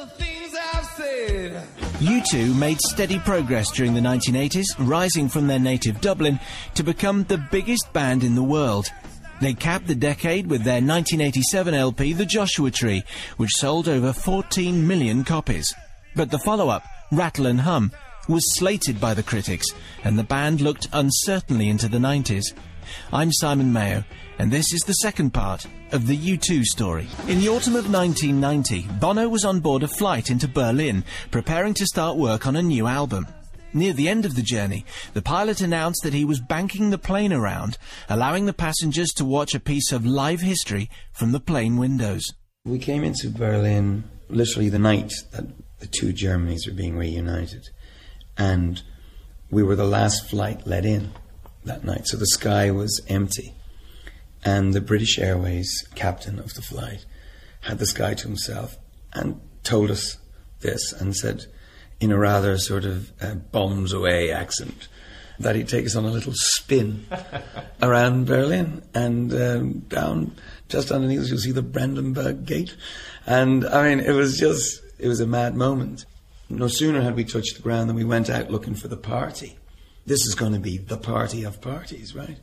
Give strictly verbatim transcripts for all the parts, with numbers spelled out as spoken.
the things I've said. U two made steady progress during the nineteen eighties, rising from their native Dublin to become the biggest band in the world. They capped the decade with their nineteen eighty-seven L P, The Joshua Tree, which sold over fourteen million copies. But the follow-up, Rattle and Hum, was slated by the critics, and the band looked uncertainly into the nineties. I'm Simon Mayo, and this is the second part of the U two story. In the autumn of nineteen ninety, Bono was on board a flight into Berlin, preparing to start work on a new album. Near the end of the journey, the pilot announced that he was banking the plane around, allowing the passengers to watch a piece of live history from the plane windows. We came into Berlin literally the night that the two Germanys were being reunited, and we were the last flight let in that night, so the sky was empty, and the British Airways captain of the flight had the sky to himself and told us this and said, in a rather sort of uh, bombs away accent, that he'd take us on a little spin around Berlin, and um, down just underneath you'll see the Brandenburg Gate. And I mean, it was just, it was a mad moment. No sooner had we touched the ground than we went out looking for the party. This is going to be the party of parties, right?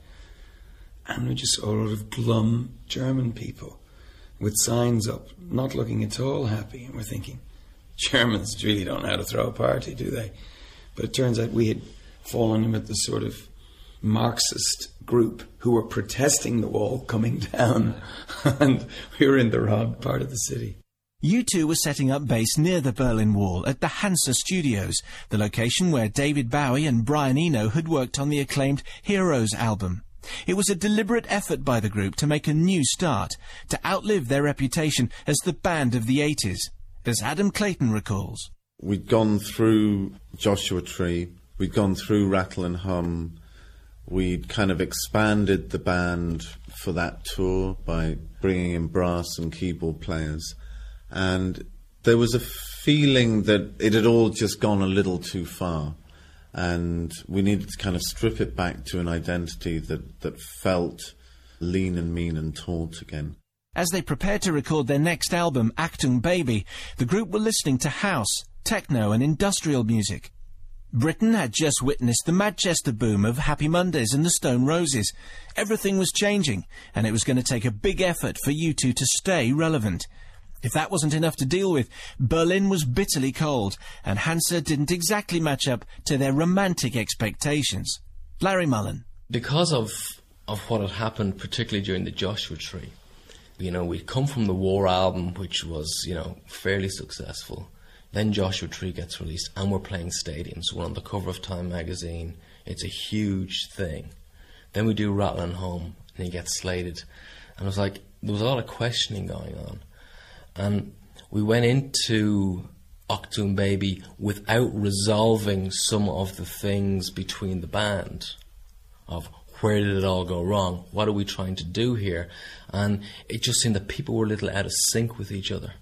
And we just saw a lot of glum German people with signs up, not looking at all happy. And we're thinking, Germans really don't know how to throw a party, do they? But it turns out we had fallen in with the sort of Marxist group who were protesting the wall coming down, and we were in the wrong part of the city. U two was setting up base near the Berlin Wall at the Hansa Studios, the location where David Bowie and Brian Eno had worked on the acclaimed Heroes album. It was a deliberate effort by the group to make a new start, to outlive their reputation as the band of the eighties. As Adam Clayton recalls. We'd gone through Joshua Tree, we'd gone through Rattle and Hum, we'd kind of expanded the band for that tour by bringing in brass and keyboard players, and there was a feeling that it had all just gone a little too far, and we needed to kind of strip it back to an identity that, that felt lean and mean and taut again. As they prepared to record their next album, Achtung Baby, the group were listening to house, techno and industrial music. Britain had just witnessed the Manchester boom of Happy Mondays and the Stone Roses. Everything was changing, and it was going to take a big effort for U two to stay relevant. If that wasn't enough to deal with, Berlin was bitterly cold, and Hansa didn't exactly match up to their romantic expectations. Larry Mullen. Because of, of what had happened, particularly during the Joshua Tree, you know, we'd come from the War album, which was, you know, fairly successful. Then Joshua Tree gets released, and we're playing stadiums. We're on the cover of Time magazine. It's a huge thing. Then we do Rattle and Hum, and he gets slated. And it was like, there was a lot of questioning going on. And we went into Achtung Baby without resolving some of the things between the band of where did it all go wrong? What are we trying to do here? And it just seemed that people were a little out of sync with each other.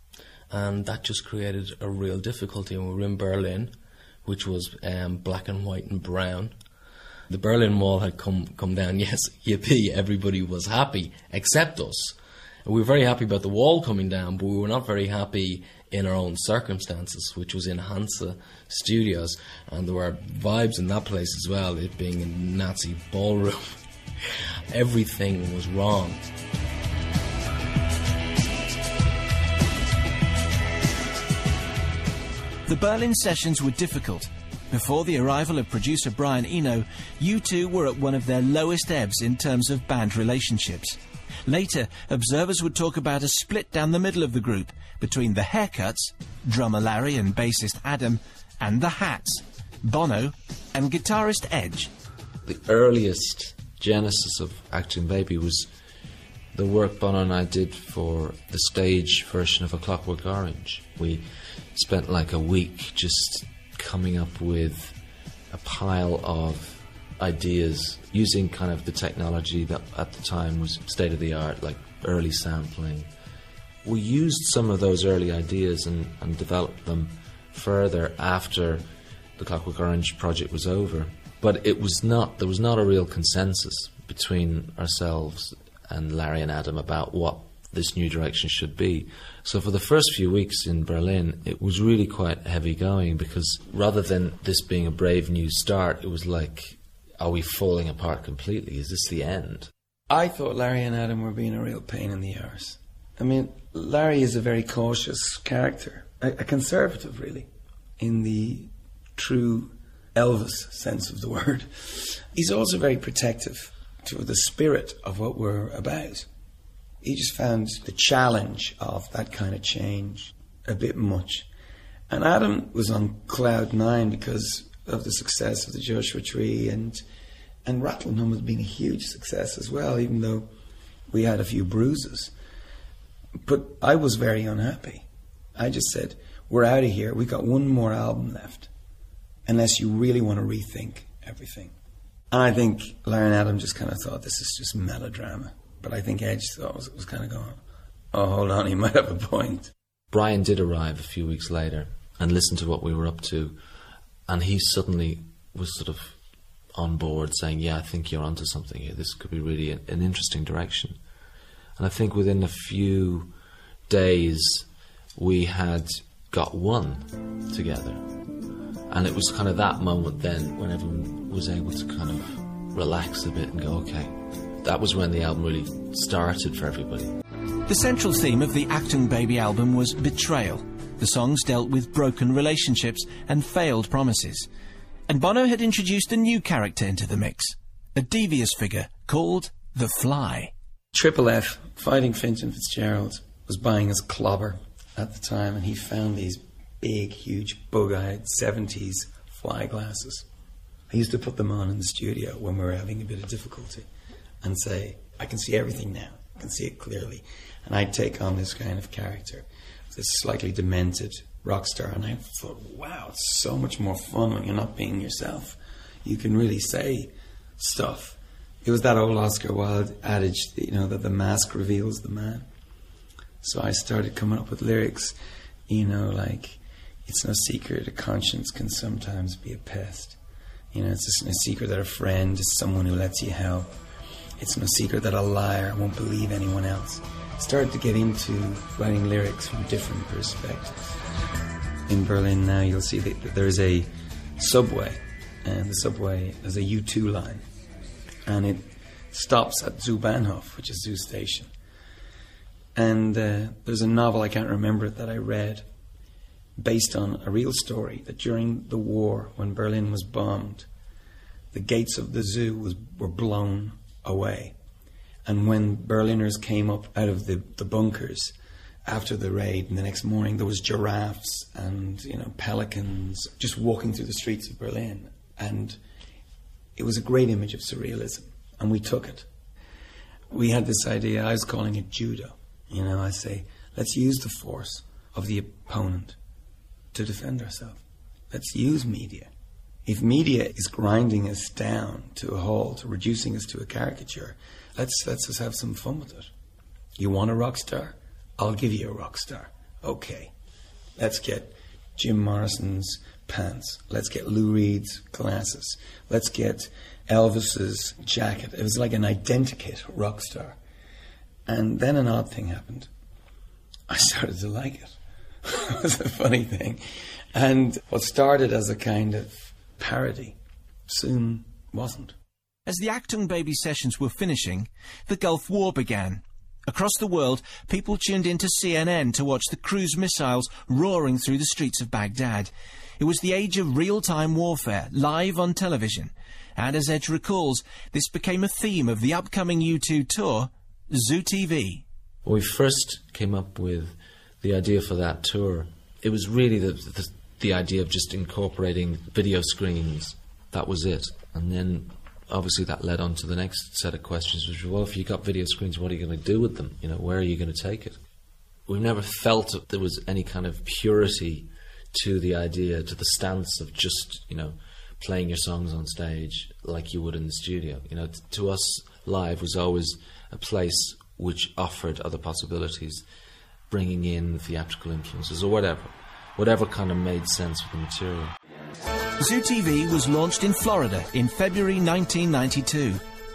And that just created a real difficulty. And we were in Berlin, which was um, black and white and brown. The Berlin Wall had come, come down. Yes, yippee, everybody was happy, except us. And we were very happy about the wall coming down, but we were not very happy in our own circumstances, which was in Hansa Studios, and there were vibes in that place as well, it being a Nazi ballroom. Everything was wrong. The Berlin sessions were difficult. Before the arrival of producer Brian Eno, U two were at one of their lowest ebbs in terms of band relationships. Later, observers would talk about a split down the middle of the group between the Haircuts, drummer Larry and bassist Adam, and the Hats, Bono and guitarist Edge. The earliest genesis of Achtung Baby was the work Bono and I did for the stage version of A Clockwork Orange. We spent like a week just coming up with a pile of ideas using kind of the technology that at the time was state of the art, like early sampling. We used some of those early ideas and, and developed them further after the Clockwork Orange project was over. But it was not, there was not a real consensus between ourselves and Larry and Adam about what this new direction should be. So for the first few weeks in Berlin, it was really quite heavy going, because rather than this being a brave new start, it was like, are we falling apart completely? Is this the end? I thought Larry and Adam were being a real pain in the arse. I mean, Larry is a very cautious character, a, a conservative, really, in the true Elvis sense of the word. He's also very protective to the spirit of what we're about. He just found the challenge of that kind of change a bit much. And Adam was on cloud nine because of the success of the Joshua Tree, and and Rattle and Hum has been a huge success as well, even though we had a few bruises. But I was very unhappy. I just said, we're out of here. We've got one more album left, unless you really want to rethink everything. And I think Larry and Adam just kind of thought, this is just melodrama. But I think Edge thought it was, it was kind of going, oh, hold on, he might have a point. Brian did arrive a few weeks later and listened to what we were up to, and he suddenly was sort of on board, saying, yeah, I think you're onto something here. This could be really an, an interesting direction. And I think within a few days we had got one together. And it was kind of that moment then when everyone was able to kind of relax a bit and go, okay. That was when the album really started for everybody. The central theme of the Achtung Baby album was betrayal. The songs dealt with broken relationships and failed promises. And Bono had introduced a new character into the mix, a devious figure called The Fly. Triple F, Fighting Finch and Fitzgerald, was buying his clobber at the time, and he found these big, huge, bug-eyed seventies fly glasses. I used to put them on in the studio when we were having a bit of difficulty and say, I can see everything now, I can see it clearly. And I'd take on this kind of character, this slightly demented rock star, and I thought, wow, it's so much more fun when you're not being yourself. You can really say stuff. It was that old Oscar Wilde adage, you know, that the mask reveals the man. So I started coming up with lyrics, you know, like, it's no secret a conscience can sometimes be a pest. You know, it's no secret that a friend is someone who lets you help. It's no secret that a liar won't believe anyone else. I started to get into writing lyrics from different perspectives. In Berlin now, you'll see that there's a subway, and the subway has a U two line, and it stops at Zoo Bahnhof, which is Zoo Station. And uh, there's a novel, I can't remember it, that I read, based on a real story, that during the war, when Berlin was bombed, the gates of the zoo was, were blown away. And when Berliners came up out of the, the bunkers after the raid, and the next morning there was giraffes and, you know, pelicans just walking through the streets of Berlin. And it was a great image of surrealism, and we took it. We had this idea, I was calling it judo. You know, I say, let's use the force of the opponent to defend ourselves. Let's use media. If media is grinding us down to a halt, reducing us to a caricature, let's let's just have some fun with it. You want a rock star? I'll give you a rock star. Okay. Let's get Jim Morrison's pants. Let's get Lou Reed's glasses. Let's get Elvis's jacket. It was like an identikit rock star. And then an odd thing happened. I started to like it. It was a funny thing. And what started as a kind of parody soon wasn't. As the Achtung Baby sessions were finishing, the Gulf War began. Across the world, people tuned into C N N to watch the cruise missiles roaring through the streets of Baghdad. It was the age of real-time warfare, live on television. And as Edge recalls, this became a theme of the upcoming U two tour, Zoo T V. When we first came up with the idea for that tour, it was really the, the, the idea of just incorporating video screens. That was it. And then obviously that led on to the next set of questions, which were, well, if you got video screens, what are you going to do with them? You know, where are you going to take it? We never felt that there was any kind of purity to the idea, to the stance of just, you know, playing your songs on stage like you would in the studio. You know, t- to us, live was always a place which offered other possibilities, bringing in theatrical influences or whatever, whatever kind of made sense with the material. Zoo T V was launched in Florida in February nineteen ninety-two.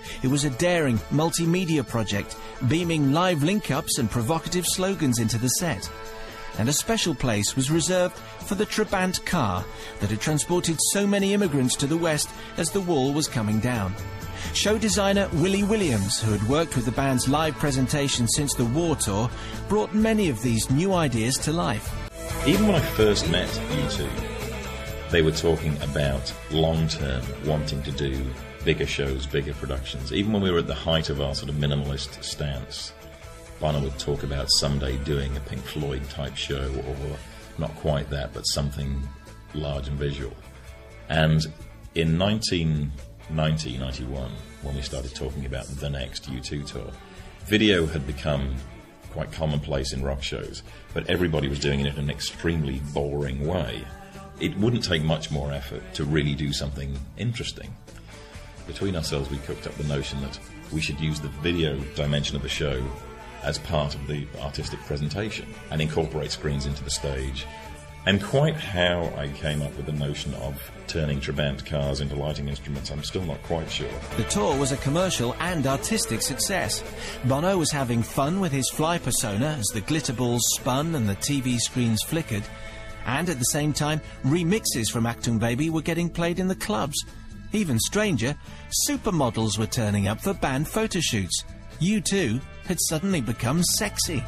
It was a daring multimedia project, beaming live link-ups and provocative slogans into the set. And a special place was reserved for the Trabant car that had transported so many immigrants to the West as the wall was coming down. Show designer Willie Williams, who had worked with the band's live presentation since the war tour, brought many of these new ideas to life. Even when I first met U two, they were talking about long-term wanting to do bigger shows, bigger productions. Even when we were at the height of our sort of minimalist stance, Bono would talk about someday doing a Pink Floyd type show, or not quite that, but something large and visual. And in nineteen ninety, ninety-one, when we started talking about the next U two tour, video had become quite commonplace in rock shows, but everybody was doing it in an extremely boring way. It wouldn't take much more effort to really do something interesting. Between ourselves, we cooked up the notion that we should use the video dimension of the show as part of the artistic presentation and incorporate screens into the stage. And quite how I came up with the notion of turning Trabant cars into lighting instruments, I'm still not quite sure. The tour was a commercial and artistic success. Bono was having fun with his fly persona as the glitter balls spun and the T V screens flickered. And at the same time, remixes from Achtung Baby were getting played in the clubs. Even stranger, supermodels were turning up for band photo shoots. U two had suddenly become sexy.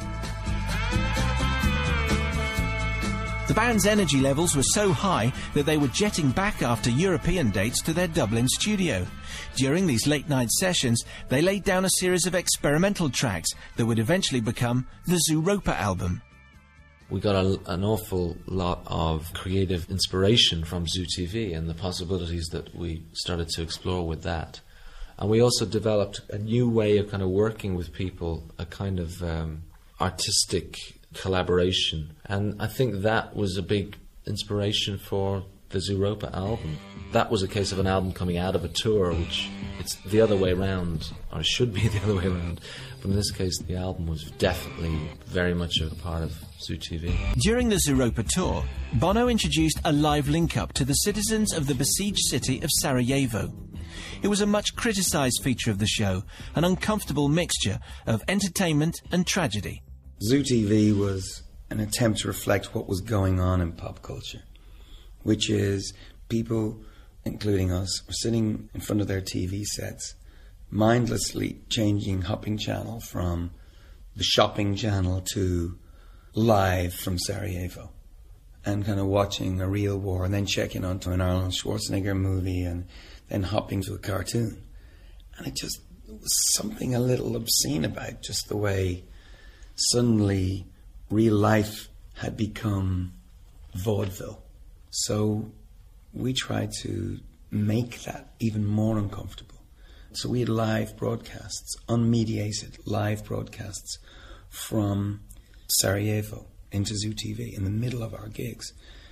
The band's energy levels were so high that they were jetting back after European dates to their Dublin studio. During these late-night sessions, they laid down a series of experimental tracks that would eventually become the Zooropa album. We got a, an awful lot of creative inspiration from Zoo T V and the possibilities that we started to explore with that. And we also developed a new way of kind of working with people, a kind of um, artistic collaboration. And I think that was a big inspiration for the Zooropa album. That was a case of an album coming out of a tour, which it's the other way around, or it should be the other way around. But in this case, the album was definitely very much a part of Zoo T V. During the Zooropa tour, Bono introduced a live link-up to the citizens of the besieged city of Sarajevo. It was a much criticised feature of the show, an uncomfortable mixture of entertainment and tragedy. Zoo T V was an attempt to reflect what was going on in pop culture, which is people, including us, were sitting in front of their T V sets, mindlessly changing hopping channel from the shopping channel to live from Sarajevo, and kind of watching a real war and then checking onto an Arnold Schwarzenegger movie and then hopping to a cartoon. And it just it was something a little obscene about just the way suddenly real life had become vaudeville. So we tried to make that even more uncomfortable. So we had live broadcasts, unmediated live broadcasts from Sarajevo into Zoo T V in the middle of our gigs.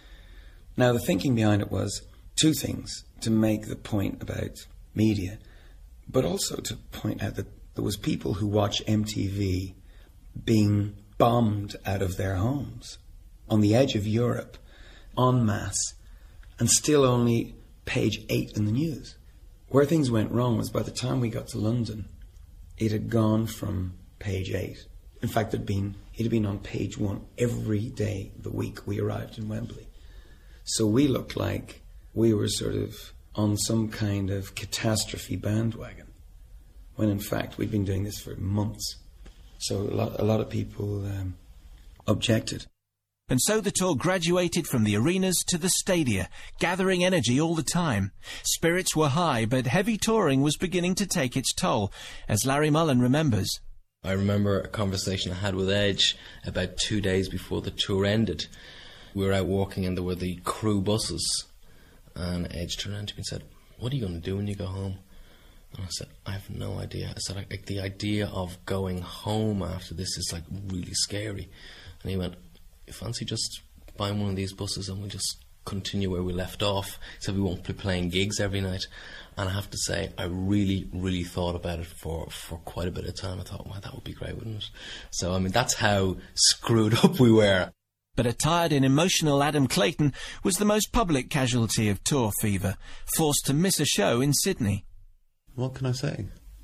Now the thinking behind it was two things: to make the point about media, but also to point out that there was people who watch M T V being bombed out of their homes on the edge of Europe en masse, and still only page eight in the news. Where things went wrong was by the time we got to London, it had gone from page eight. In fact, it'd been, it had been on page one every day the week we arrived in Wembley. So we looked like we were sort of on some kind of catastrophe bandwagon, when in fact we'd been doing this for months. So a lot, a lot of people um, objected. And so the tour graduated from the arenas to the stadia, gathering energy all the time. Spirits were high, but heavy touring was beginning to take its toll, as Larry Mullen remembers. I remember a conversation I had with Edge about two days before the tour ended. We were out walking and there were the crew buses. And Edge turned around to me and said, "What are you going to do when you go home?" And I said, "I have no idea." I said, like, the idea of going home after this is like really scary. And he went, "You fancy just buying one of these buses and we just continue where we left off? So we won't be playing gigs every night." And I have to say, I really, really thought about it for, for quite a bit of time. I thought, wow, that would be great, wouldn't it? So, I mean, that's how screwed up we were. But a tired and emotional Adam Clayton was the most public casualty of tour fever, forced to miss a show in Sydney. What can I say?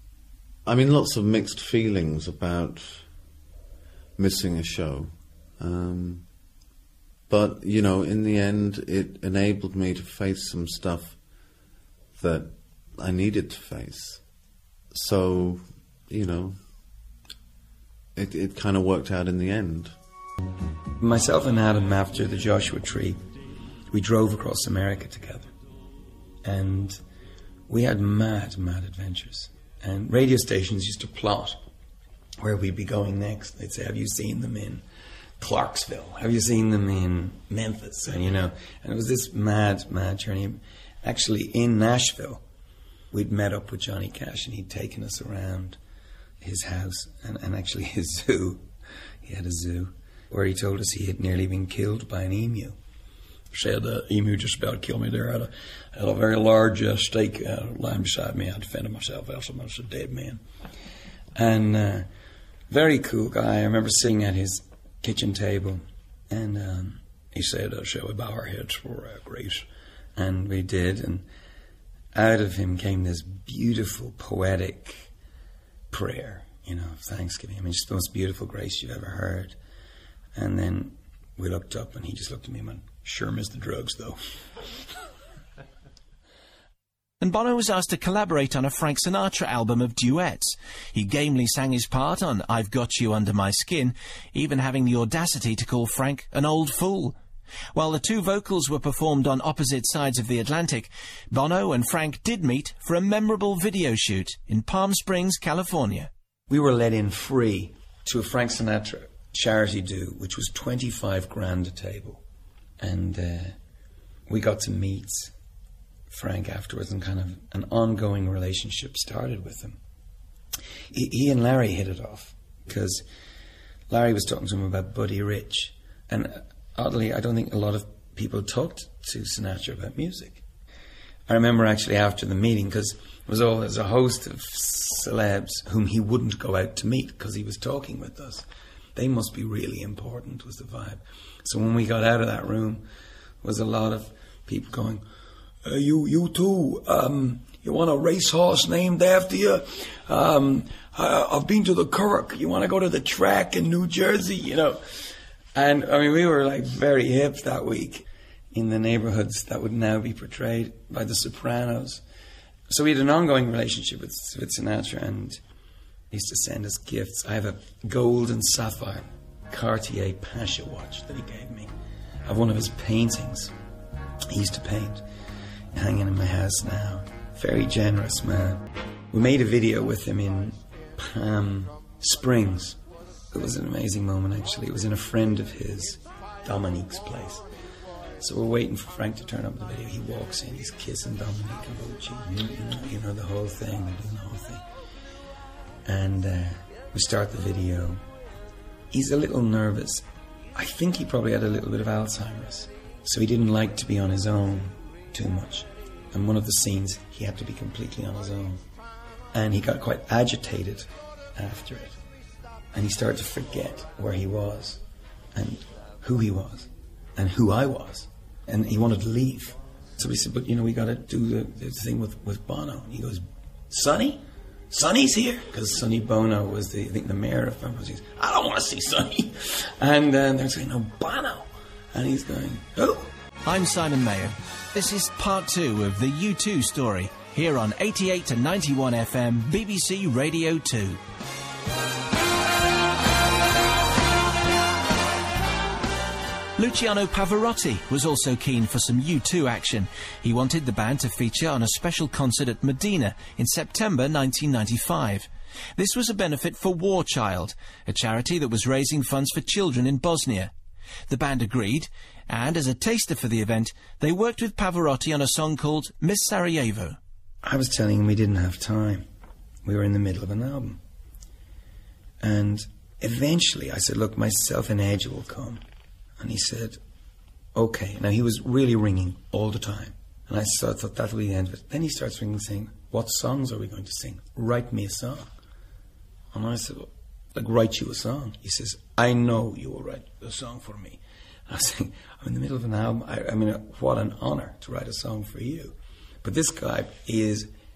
I mean, lots of mixed feelings about missing a show. Um, but, you know, in the end, it enabled me to face some stuff that I needed to face. So, you know, it, it kind of worked out in the end. Myself and Adam, after the Joshua Tree, we drove across America together. And we had mad, mad adventures. And radio stations used to plot where we'd be going next. They'd say, have you seen them in Clarksville? Have you seen them in Memphis? And, you know, and it was this mad, mad journey. Actually, in Nashville, we'd met up with Johnny Cash, and he'd taken us around his house and, and actually his zoo. He had a zoo where he told us he had nearly been killed by an emu. Said the emu just about killed me there. I had a, had a very large uh, steak uh, lying beside me. I defended myself, else I was a dead man. And uh, very cool guy. I remember sitting at his kitchen table, and um, he said, uh, shall we bow our heads for uh, grace? And we did, and out of him came this beautiful, poetic prayer, you know, of thanksgiving. I mean, just the most beautiful grace you've ever heard. And then we looked up, and he just looked at me and went, sure miss the drugs, though. And Bono was asked to collaborate on a Frank Sinatra album of duets. He gamely sang his part on I've Got You Under My Skin, even having the audacity to call Frank an old fool. While the two vocals were performed on opposite sides of the Atlantic, Bono and Frank did meet for a memorable video shoot in Palm Springs, California. We were let in free to a Frank Sinatra charity do, which was twenty-five grand a table. And uh, we got to meet Frank afterwards, and kind of an ongoing relationship started with him. He, he and Larry hit it off, because Larry was talking to him about Buddy Rich. And uh, oddly, I don't think a lot of people talked to Sinatra about music. I remember actually after the meeting, because it was always a host of celebs whom he wouldn't go out to meet because he was talking with us. They must be really important, was the vibe. So when we got out of that room, was a lot of people going, uh, you you too, um, you want a racehorse named after you? Um, I, I've been to the Curragh. You want to go to the track in New Jersey, you know? And, I mean, we were, like, very hip that week in the neighborhoods that would now be portrayed by The Sopranos. So we had an ongoing relationship with, with Sinatra, and he used to send us gifts. I have a gold and sapphire Cartier Pasha watch that he gave me. I have one of his paintings he used to paint hanging in my house now. Very generous man. We made a video with him in Palm Springs. It was an amazing moment, actually. It was in a friend of his, Dominique's place. So we're waiting for Frank to turn up the video. He walks in, he's kissing Dominique and Gucci, you know, you know, the whole thing, they're doing the whole thing. And uh, we start the video. He's a little nervous. I think he probably had a little bit of Alzheimer's. So he didn't like to be on his own too much. And one of the scenes, he had to be completely on his own. And he got quite agitated after it. And he started to forget where he was and who he was and who I was. And he wanted to leave. So we said, but, you know, we got to do the, the thing with, with Bono. And he goes, Sonny? Sonny's here? Because Sonny Bono was, the I think, the mayor of Memphis. He goes, I don't want to see Sonny. And uh, they're saying, no, Bono. And he's going, who? I'm Simon Mayo. This is part two of the U two story, here on eighty-eight to ninety-one F M, B B C Radio two. Luciano Pavarotti was also keen for some U two action. He wanted the band to feature on a special concert at Medina in September nineteen ninety-five. This was a benefit for War Child, a charity that was raising funds for children in Bosnia. The band agreed, and as a taster for the event, they worked with Pavarotti on a song called Miss Sarajevo. I was telling him we didn't have time. We were in the middle of an album. And eventually I said, look, myself and Edge will come. And he said, okay. Now, he was really ringing all the time. And I thought, thought that would be the end of it. Then he starts ringing, saying, what songs are we going to sing? Write me a song. And I said, well, like, write you a song. He says, I know you will write a song for me. And I was saying, I'm in the middle of an album. I, I mean, what an honor to write a song for you. But this guy is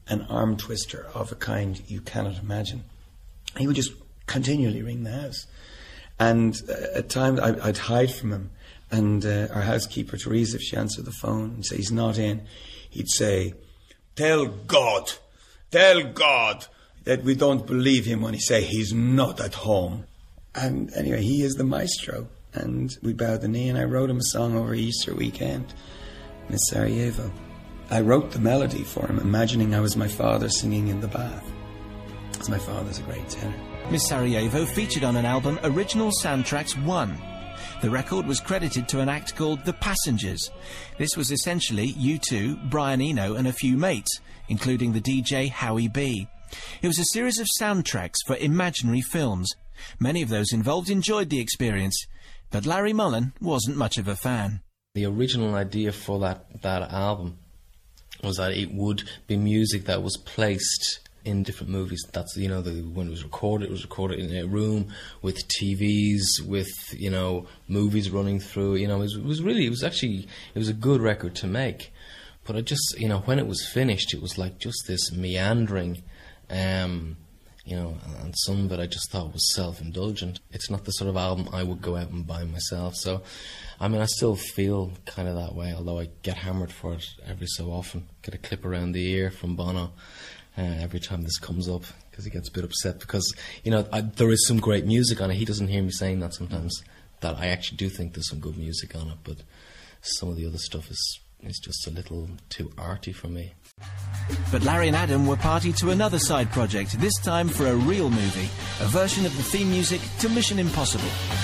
an arm twister of a kind you cannot imagine. He would just continually ring the house. And uh, at times I, I'd hide from him. And uh, our housekeeper, Teresa, if she answered the phone and say he's not in, he'd say, "Tell God, tell God that we don't believe him when he say he's not at home." And anyway, he is the maestro. And we bowed the knee, and I wrote him a song over Easter weekend, Miss Sarajevo. I wrote the melody for him, imagining I was my father singing in the bath, because my father's a great tenor. Miss Sarajevo featured on an album, Original Soundtracks one. The record was credited to an act called The Passengers. This was essentially U two, Brian Eno and a few mates, including the D J Howie B. It was a series of soundtracks for imaginary films. Many of those involved enjoyed the experience, but Larry Mullen wasn't much of a fan. The original idea for that, that album was that it would be music that was placed in different movies. That's, you know, the, when it was recorded, it was recorded in a room with T Vs, with, you know, movies running through. You know, it was, it was really, it was actually, it was a good record to make. But I just, you know, when it was finished, it was like just this meandering, um, you know, and some of it I just thought was self-indulgent. It's not the sort of album I would go out and buy myself. So, I mean, I still feel kind of that way, although I get hammered for it every so often. Get a clip around the ear from Bono uh, every time this comes up, because he gets a bit upset. Because, you know, I, there is some great music on it. He doesn't hear me saying that sometimes, that I actually do think there's some good music on it, but some of the other stuff is, is just a little too arty for me. But Larry and Adam were party to another side project, this time for a real movie, a version of the theme music to Mission Impossible.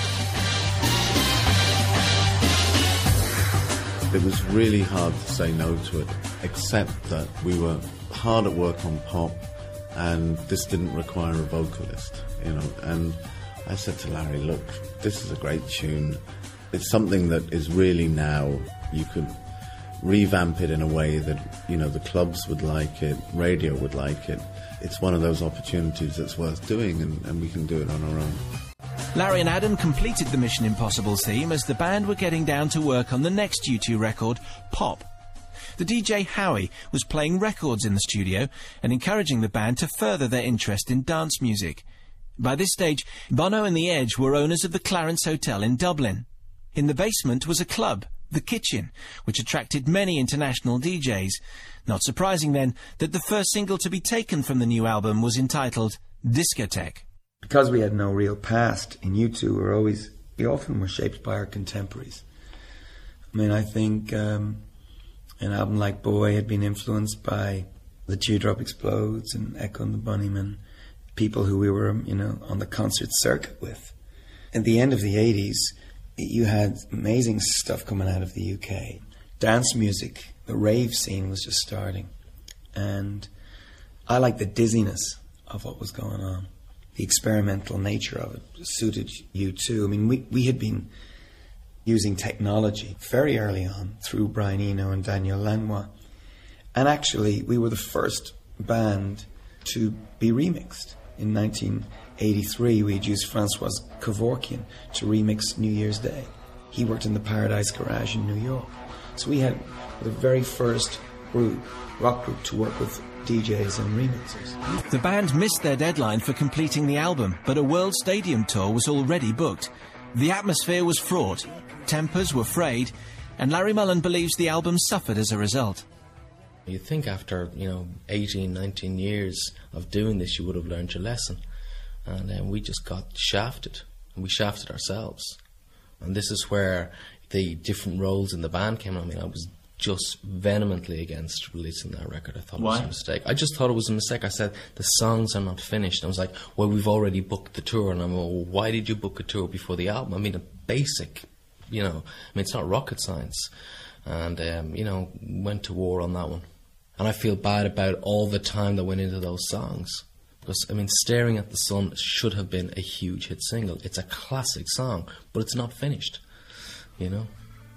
It was really hard to say no to it, except that we were hard at work on pop, and this didn't require a vocalist, you know. And I said to Larry, look, this is a great tune. It's something that is really now, you could revamp it in a way that, you know, the clubs would like it, radio would like it. It's one of those opportunities that's worth doing, and, and we can do it on our own. Larry and Adam completed the Mission Impossible theme as the band were getting down to work on the next U two record, Pop. The D J Howie was playing records in the studio and encouraging the band to further their interest in dance music. By this stage, Bono and The Edge were owners of the Clarence Hotel in Dublin. In the basement was a club, The Kitchen, which attracted many international D Js. Not surprising, then, that the first single to be taken from the new album was entitled Discotheque. Because we had no real past in U two, we were always, we often were shaped by our contemporaries. I mean, I think um, an album like Boy had been influenced by The Teardrop Explodes and Echo and the Bunnymen, people who we were, you know, on the concert circuit with. At the end of the eighties, you had amazing stuff coming out of the U K. Dance music, the rave scene was just starting. And I liked the dizziness of what was going on. The experimental nature of it suited U two. I mean, we, we had been using technology very early on through Brian Eno and Daniel Lanois. And actually, we were the first band to be remixed. In nineteen eighty-three, we had used Francois Kevorkian to remix New Year's Day. He worked in the Paradise Garage in New York. So we had the very first group, rock group, to work with D Js and remixers. The band missed their deadline for completing the album, but a world stadium tour was already booked. The atmosphere was fraught, tempers were frayed, and Larry Mullen believes the album suffered as a result. You'd think after, you know, eighteen, nineteen years of doing this, you would have learned your lesson. And then we just got shafted, and we shafted ourselves. And this is where the different roles in the band came in. I mean, I was just vehemently against releasing that record. I thought Why? it was a mistake. I just thought it was a mistake. I said, the songs are not finished. I was like, well, we've already booked the tour. And I'm like, well, why did you book a tour before the album? I mean, a basic, you know, I mean, it's not rocket science. And, um, you know, went to war on that one. And I feel bad about all the time that went into those songs. Because, I mean, Staring at the Sun should have been a huge hit single. It's a classic song, but it's not finished, you know?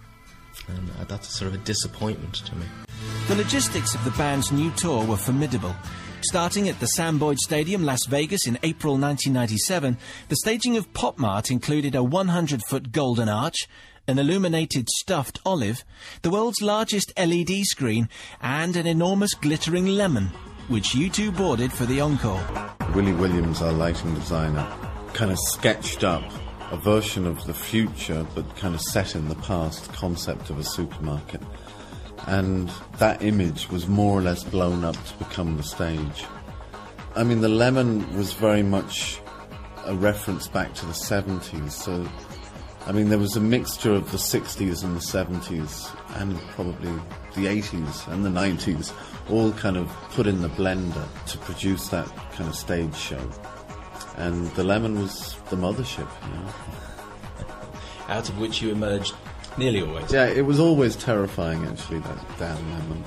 And uh, that's a sort of a disappointment to me. The logistics of the band's new tour were formidable. Starting at the Sam Boyd Stadium, Las Vegas, in April nineteen ninety-seven, the staging of Pop Mart included a one hundred foot golden arch, an illuminated stuffed olive, the world's largest L E D screen, and an enormous glittering lemon, which U two boarded for the encore. Willie Williams, our lighting designer, kind of sketched up a version of the future, but kind of set in the past, concept of a supermarket. And that image was more or less blown up to become the stage. I mean, the lemon was very much a reference back to the seventies, so, I mean, there was a mixture of the sixties and the seventies, and probably the eighties and the nineties, all kind of put in the blender to produce that kind of stage show. And the lemon was the mothership, you know. Out of which you emerged nearly always. Yeah, it was always terrifying, actually, that damn lemon.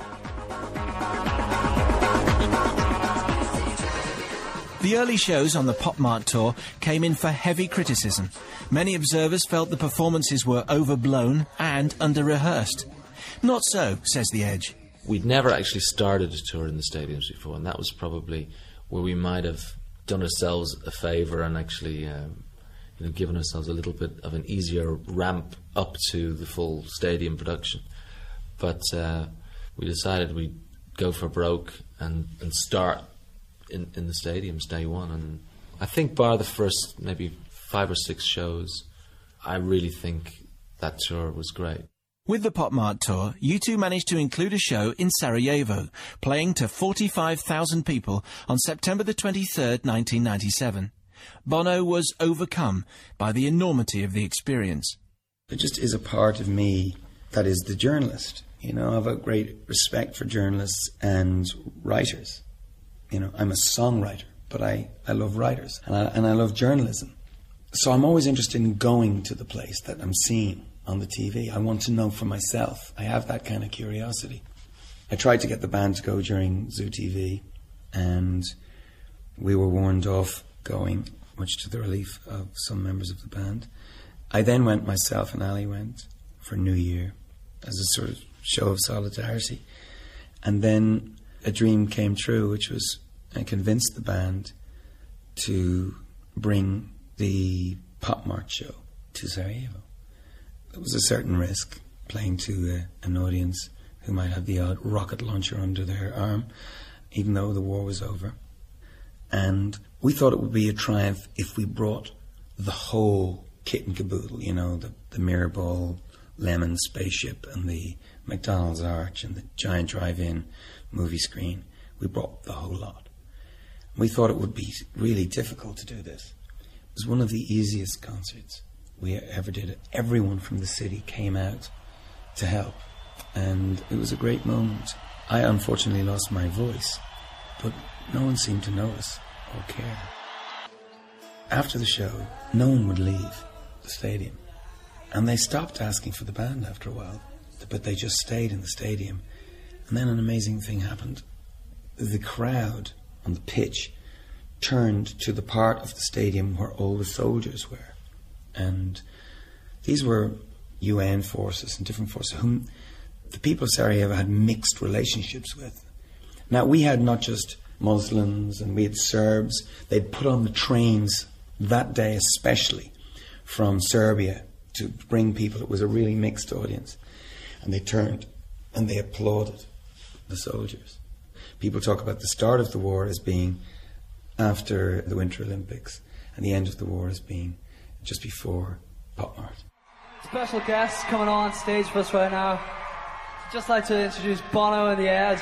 The early shows on the Pop Mart tour came in for heavy criticism. Many observers felt the performances were overblown and under-rehearsed. Not so, says The Edge. We'd never actually started a tour in the stadiums before, and that was probably where we might have done ourselves a favour and actually um, you know, given ourselves a little bit of an easier ramp up to the full stadium production. But uh, we decided we'd go for broke and, and start in, in the stadiums day one. And I think bar the first maybe five or six shows, I really think that tour was great. With the Pop Mart tour, U two managed to include a show in Sarajevo, playing to forty-five thousand people on September the twenty-third, nineteen ninety-seven. Bono was overcome by the enormity of the experience. There just is a part of me that is the journalist. You know, I have a great respect for journalists and writers. You know, I'm a songwriter, but I, I love writers, and I, and I love journalism. So I'm always interested in going to the place that I'm seeing on the T V. I want to know for myself. I have that kind of curiosity. I tried to get the band to go during Zoo T V, and we were warned off going, much to the relief of some members of the band. I then went myself, and Ali went for New Year as a sort of show of solidarity. And then a dream came true, which was I convinced the band to bring the Pop Mart show to Sarajevo. There was a certain risk playing to uh, an audience who might have the odd rocket launcher under their arm, even though the war was over. And we thought it would be a triumph if we brought the whole kit and caboodle, you know, the, the mirror ball, lemon spaceship, and the McDonald's arch, and the giant drive-in movie screen. We brought the whole lot. We thought it would be really difficult to do this. It was one of the easiest concerts we ever did it. Everyone from the city came out to help, and it was a great moment. I unfortunately lost my voice, but no one seemed to notice or care. After the show, no one would leave the stadium, and they stopped asking for the band after a while, but they just stayed in the stadium. And then an amazing thing happened. The crowd on the pitch turned to the part of the stadium where all the soldiers were. And these were U N forces and different forces whom the people of Sarajevo had mixed relationships with. Now, we had not just Muslims and we had Serbs. They'd put on the trains that day especially from Serbia to bring people. It was a really mixed audience. And they turned and they applauded the soldiers. People talk about the start of the war as being after the Winter Olympics and the end of the war as being just before Pop Mart. Special guests coming on stage for us right now. I'd just like to introduce Bono and The Edge.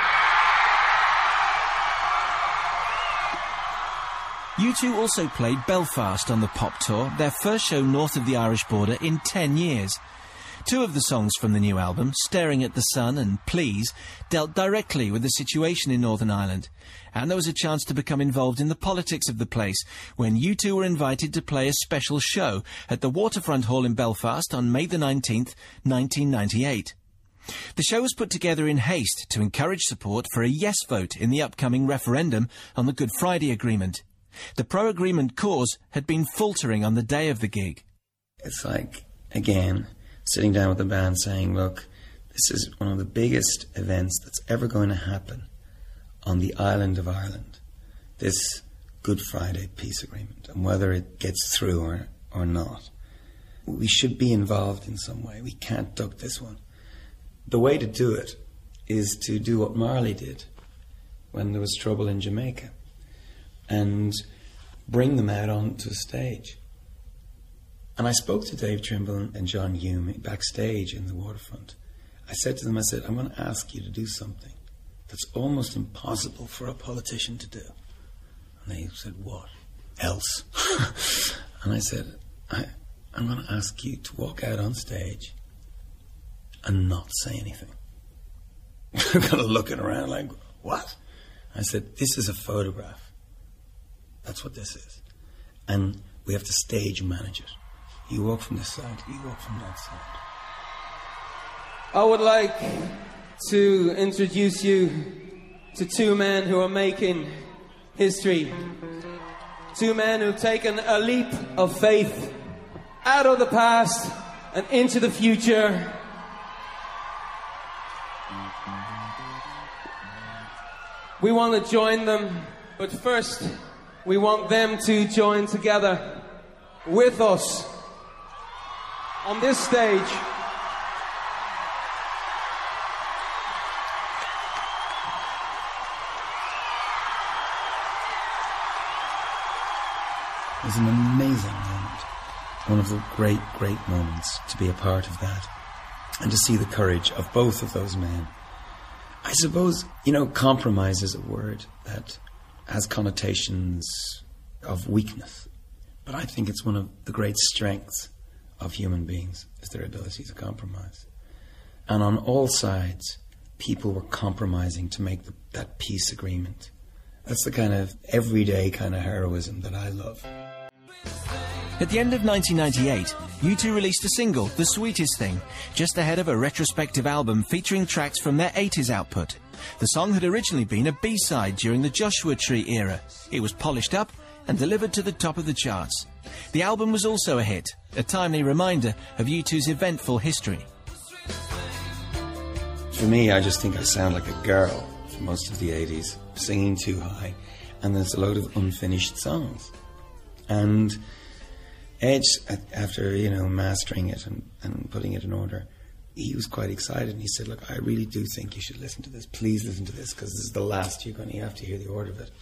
U two also played Belfast on the Pop Tour, their first show north of the Irish border in ten years. Two of the songs from the new album, Staring at the Sun and Please, dealt directly with the situation in Northern Ireland. And there was a chance to become involved in the politics of the place when U two were invited to play a special show at the Waterfront Hall in Belfast on May the nineteenth, nineteen ninety-eight. The show was put together in haste to encourage support for a yes vote in the upcoming referendum on the Good Friday Agreement. The pro-agreement cause had been faltering on the day of the gig. It's like, again, sitting down with the band saying, look, this is one of the biggest events that's ever going to happen on the island of Ireland, this Good Friday peace agreement, and whether it gets through or, or not, we should be involved in some way. We can't duck this one. The way to do it is to do what Marley did when there was trouble in Jamaica and bring them out onto a stage. And I spoke to Dave Trimble and John Hume backstage in the Waterfront. I said to them, I said, I'm going to ask you to do something that's almost impossible for a politician to do. And they said, what else? And I said, I, I'm going to ask you to walk out on stage and not say anything. They're kind of looking around like, what? I said, this is a photograph. That's what this is. And we have to stage manage it. You walk from this side, you walk from that side. I would like to introduce you to two men who are making history. Two men who've taken a leap of faith out of the past and into the future. We want to join them, but first we want them to join together with us on this stage. It was an amazing moment. One of the great, great moments to be a part of that. And to see the courage of both of those men. I suppose, you know, compromise is a word that has connotations of weakness. But I think it's one of the great strengths of human beings, is their ability to compromise. And on all sides, people were compromising to make the, that peace agreement. That's the kind of everyday kind of heroism that I love. At the end of nineteen ninety-eight, U two released a single, The Sweetest Thing, just ahead of a retrospective album featuring tracks from their eighties output. The song had originally been a B-side during the Joshua Tree era. It was polished up and delivered to the top of the charts. The album was also a hit, a timely reminder of U two's eventful history. For me, I just think I sound like a girl for most of the eighties, singing too high, and there's a load of unfinished songs. And Edge, after, you know, mastering it and, and putting it in order, he was quite excited, and he said, look, I really do think you should listen to this. Please listen to this, because this is the last you're going to have to hear the order of it.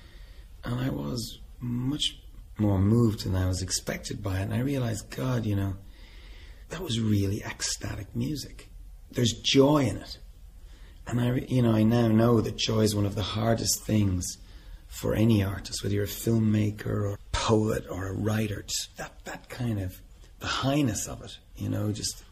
And I was much more moved than I was expected by it, and I realized, God, you know, that was really ecstatic music. There's joy in it. And I, you know, I now know that joy is one of the hardest things for any artist, whether you're a filmmaker or a poet or a writer. Just that, that kind of, the highness of it, you know, just...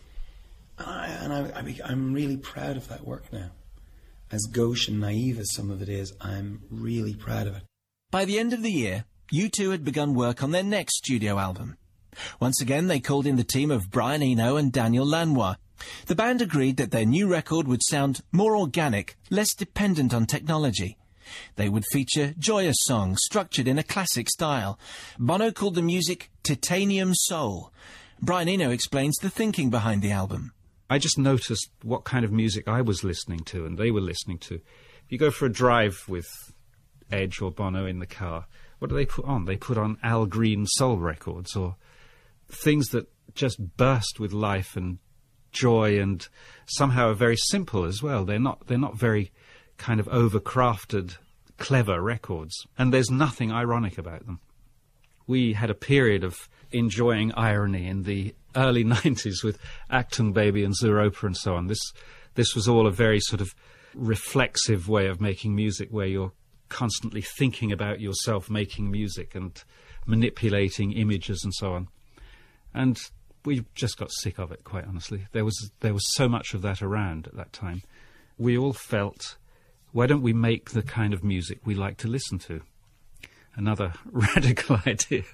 And, I, and I, I, I'm really proud of that work now. As gauche and naive as some of it is, I'm really proud of it. By the end of the year, U two had begun work on their next studio album. Once again, they called in the team of Brian Eno and Daniel Lanois. The band agreed that their new record would sound more organic, less dependent on technology. They would feature joyous songs structured in a classic style. Bono called the music Titanium Soul. Brian Eno explains the thinking behind the album. I just noticed what kind of music I was listening to and they were listening to. If you go for a drive with Edge or Bono in the car, what do they put on? They put on Al Green soul records, or things that just burst with life and joy, and somehow are very simple as well. They're not they're not very kind of overcrafted, clever records, and there's nothing ironic about them. We had a period of enjoying irony in the early nineties with Achtung Baby and Zooropa and so on. This this was all a very sort of reflexive way of making music, where you're constantly thinking about yourself making music and manipulating images and so on. And we just got sick of it, quite honestly. There was there was so much of that around at that time. We all felt, why don't we make the kind of music we like to listen to? Another radical idea.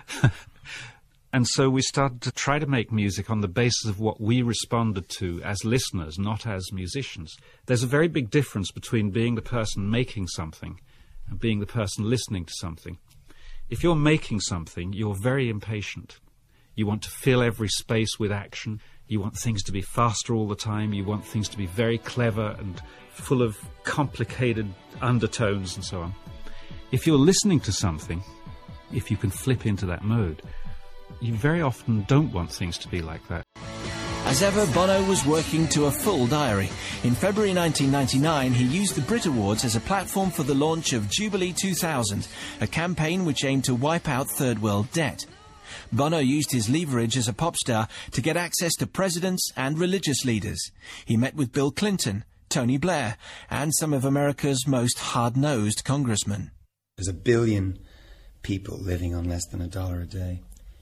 And so we started to try to make music on the basis of what we responded to as listeners, not as musicians. There's a very big difference between being the person making something and being the person listening to something. If you're making something, you're very impatient. You want to fill every space with action. You want things to be faster all the time. You want things to be very clever and full of complicated undertones and so on. If you're listening to something, if you can flip into that mode, you very often don't want things to be like that. As ever, Bono was working to a full diary. In February nineteen ninety-nine, he used the Brit Awards as a platform for the launch of Jubilee two thousand, a campaign which aimed to wipe out third world debt. Bono used his leverage as a pop star to get access to presidents and religious leaders. He met with Bill Clinton, Tony Blair, and some of America's most hard-nosed congressmen. There's a billion people living on less than a dollar a day.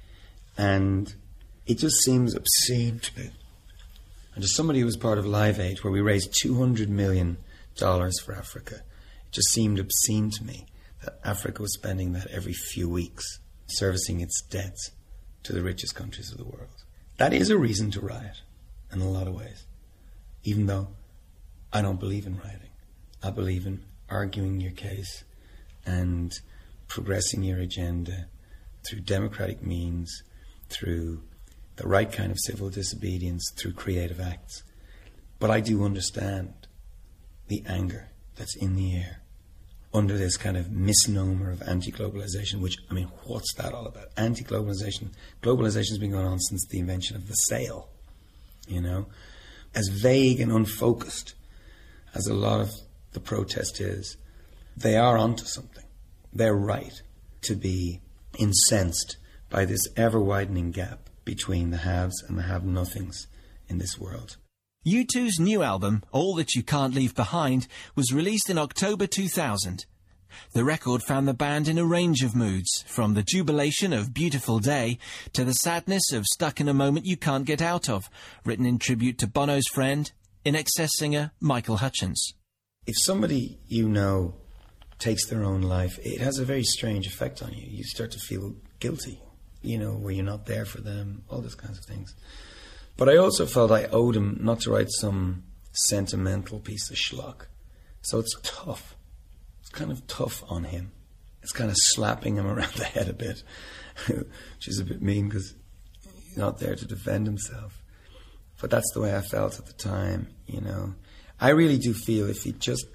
And it just seems obscene to me. And as somebody who was part of Live Aid, where we raised two hundred million dollars for Africa, it just seemed obscene to me that Africa was spending that every few weeks, servicing its debts to the richest countries of the world. That is a reason to riot, in a lot of ways. Even though I don't believe in rioting. I believe in arguing your case and progressing your agenda through democratic means, through the right kind of civil disobedience, through creative acts. But I do understand the anger that's in the air under this kind of misnomer of anti-globalization, which, I mean, what's that all about? Anti-globalization. Globalization's been going on since the invention of the sail, you know? As vague and unfocused as a lot of the protest is, they are onto something. They're right to be incensed by this ever-widening gap between the haves and the have-nothings in this world. U two's new album, All That You Can't Leave Behind, was released in October two thousand. The record found the band in a range of moods, from the jubilation of Beautiful Day to the sadness of Stuck in a Moment You Can't Get Out Of, written in tribute to Bono's friend, In Excess singer Michael Hutchence. If somebody you know takes their own life, it has a very strange effect on you. You start to feel guilty, you know, where you're not there for them, all those kinds of things. But I also felt I owed him not to write some sentimental piece of schlock. So it's tough. It's kind of tough on him. It's kind of slapping him around the head a bit, which is a bit mean because he's not there to defend himself. But that's the way I felt at the time, you know. I really do feel if he just,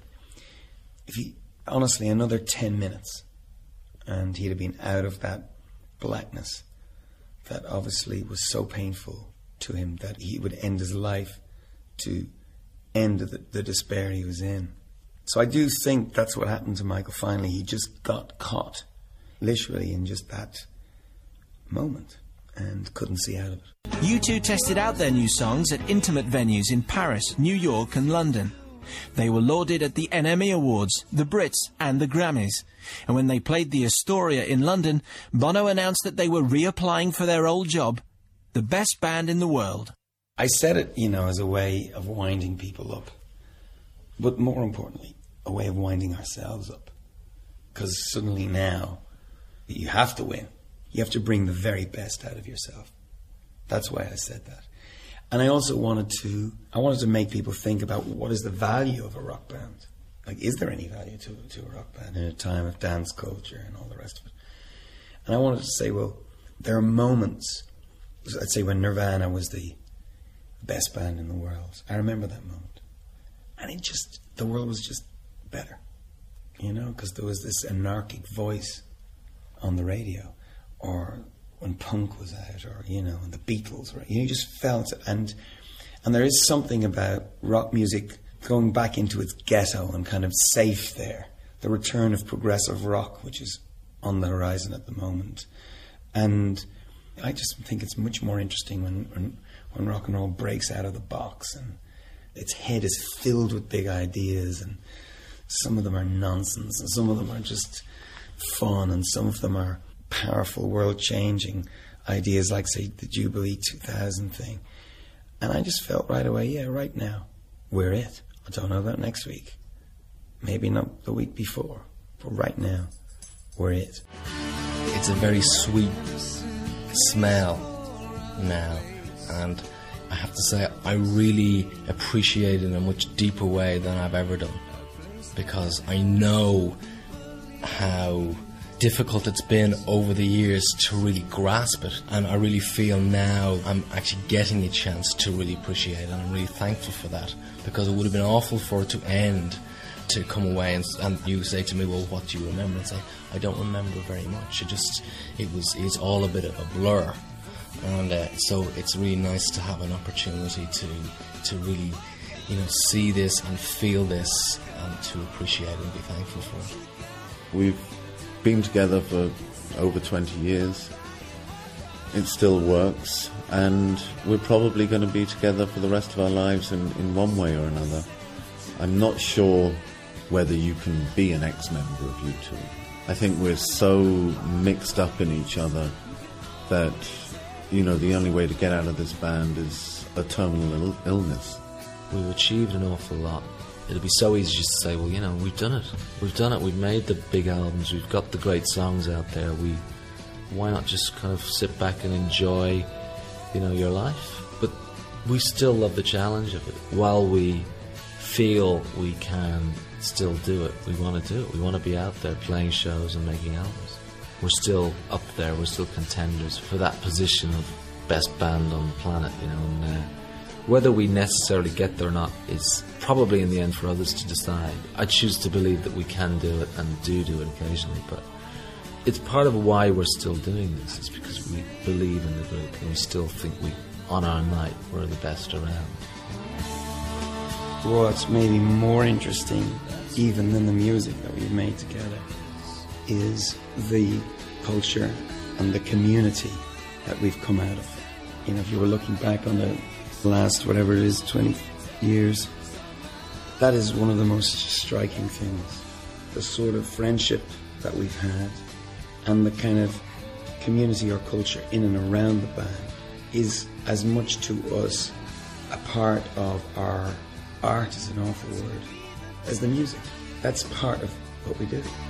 if he, honestly, another ten minutes and he'd have been out of that blackness that obviously was so painful to him that he would end his life to end the, the despair he was in. So I do think that's what happened to Michael finally. He just got caught, literally, in just that moment and couldn't see out of it. U two tested out their new songs at intimate venues in Paris, New York and London. They were lauded at the N M E Awards, the Brits and the Grammys. And when they played the Astoria in London, Bono announced that they were reapplying for their old job, the best band in the world. I said it, you know, as a way of winding people up. But more importantly, a way of winding ourselves up. Because suddenly now, you have to win. You have to bring the very best out of yourself. That's why I said that. And I also wanted to, I wanted to make people think about what is the value of a rock band. Like, is there any value to, to a rock band in a time of dance culture and all the rest of it? And I wanted to say, well, there are moments, I'd say when Nirvana was the best band in the world. I remember that moment. And it just, the world was just better, you know, because there was this anarchic voice on the radio, or when punk was out, or, you know, when the Beatles were, you just felt it. And, and there is something about rock music going back into its ghetto and kind of safe there. The return of progressive rock, which is on the horizon at the moment. And I just think it's much more interesting when, when, when rock and roll breaks out of the box and its head is filled with big ideas, and some of them are nonsense and some of them are just fun and some of them are powerful, world-changing ideas like, say, the Jubilee two thousand thing. And I just felt right away, yeah, right now, we're it. I don't know about next week. Maybe not the week before. But right now, we're it. It's a very sweet smell now. And I have to say, I really appreciate it in a much deeper way than I've ever done. Because I know how difficult it's been over the years to really grasp it, and I really feel now I'm actually getting a chance to really appreciate it, and I'm really thankful for that, because it would have been awful for it to end to come away and, and you say to me, well, what do you remember? And say, I don't remember very much. It just, it was, it's all a bit of a blur. And uh, so it's really nice to have an opportunity to to really, you know, see this and feel this and to appreciate it and be thankful for it. We've been together for over twenty years. It still works, and we're probably going to be together for the rest of our lives in, in one way or another. I'm not sure whether you can be an ex-member of U two. I think we're so mixed up in each other that, you know, the only way to get out of this band is a terminal Ill- illness. We've achieved an awful lot. It'd be so easy just to say, well, you know, we've done it. We've done it. We've made the big albums. We've got the great songs out there. We, why not just kind of sit back and enjoy, you know, your life? But we still love the challenge of it. While we feel we can still do it, we want to do it. We want to be out there playing shows and making albums. We're still up there. We're still contenders for that position of best band on the planet, you know. And uh, whether we necessarily get there or not is probably in the end for others to decide. I choose to believe that we can do it and do do it occasionally, but it's part of why we're still doing this. It's because we believe in the group and we still think we, on our night, we're the best around. What's maybe more interesting, even than the music that we've made together, is the culture and the community that we've come out of. You know, if you were looking back on the last, whatever it is, twenty years, that is one of the most striking things. The sort of friendship that we've had and the kind of community or culture in and around the band is as much to us a part of our art, is an awful word, as the music. That's part of what we do.